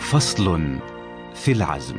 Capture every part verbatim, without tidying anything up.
فصل في العزم.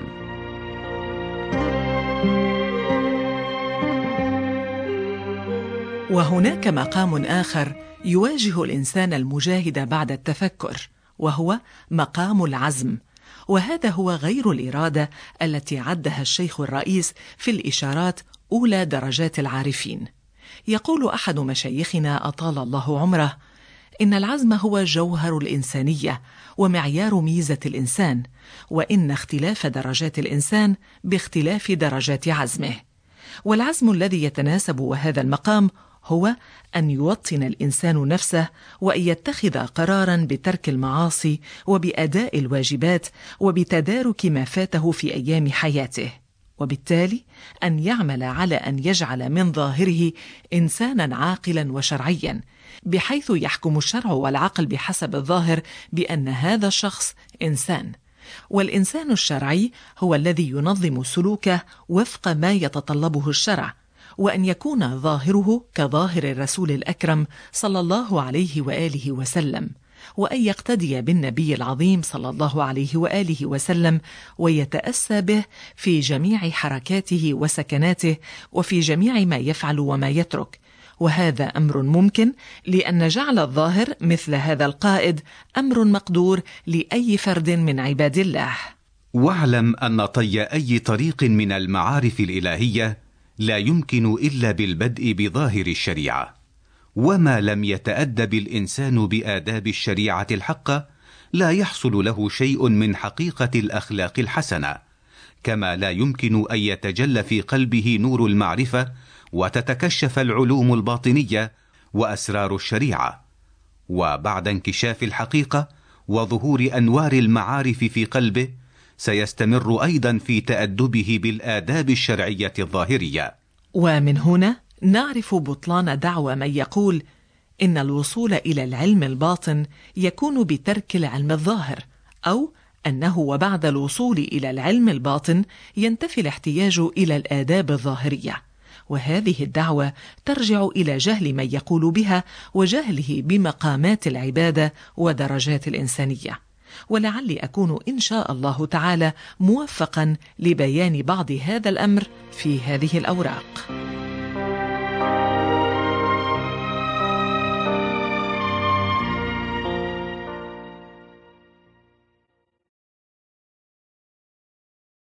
وهناك مقام آخر يواجه الإنسان المجاهد بعد التفكر، وهو مقام العزم، وهذا هو غير الإرادة التي عدها الشيخ الرئيس في الإشارات أولى درجات العارفين. يقول أحد مشايخنا أطال الله عمره: إن العزم هو جوهر الإنسانية ومعيار ميزة الإنسان، وإن اختلاف درجات الإنسان باختلاف درجات عزمه. والعزم الذي يتناسب وهذا المقام هو أن يوطن الإنسان نفسه وأن يتخذ قراراً بترك المعاصي وبأداء الواجبات وبتدارك ما فاته في أيام حياته، وبالتالي أن يعمل على أن يجعل من ظاهره إنساناً عاقلاً وشرعياً، بحيث يحكم الشرع والعقل بحسب الظاهر بأن هذا الشخص إنسان. والإنسان الشرعي هو الذي ينظم سلوكه وفق ما يتطلبه الشرع، وأن يكون ظاهره كظاهر الرسول الأكرم صلى الله عليه وآله وسلم، وأن يقتدي بالنبي العظيم صلى الله عليه وآله وسلم ويتأسى به في جميع حركاته وسكناته وفي جميع ما يفعل وما يترك. وهذا أمر ممكن، لأن جعل الظاهر مثل هذا القائد أمر مقدور لأي فرد من عباد الله. واعلم أن طي أي طريق من المعارف الإلهية لا يمكن إلا بالبدء بظاهر الشريعة، وما لم يتأدب الإنسان بآداب الشريعة الحقة لا يحصل له شيء من حقيقة الأخلاق الحسنة، كما لا يمكن أن يتجلى في قلبه نور المعرفة وتتكشف العلوم الباطنية وأسرار الشريعة. وبعد انكشاف الحقيقة وظهور أنوار المعارف في قلبه سيستمر أيضا في تأدبه بالآداب الشرعية الظاهرية. ومن هنا نعرف بطلان دعوى من يقول إن الوصول إلى العلم الباطن يكون بترك العلم الظاهر، أو أنه وبعد الوصول إلى العلم الباطن ينتفي الاحتياج إلى الآداب الظاهرية. وهذه الدعوة ترجع إلى جهل من يقول بها وجهله بمقامات العبادة ودرجات الإنسانية. ولعلي أكون إن شاء الله تعالى موفقا لبيان بعض هذا الأمر في هذه الأوراق.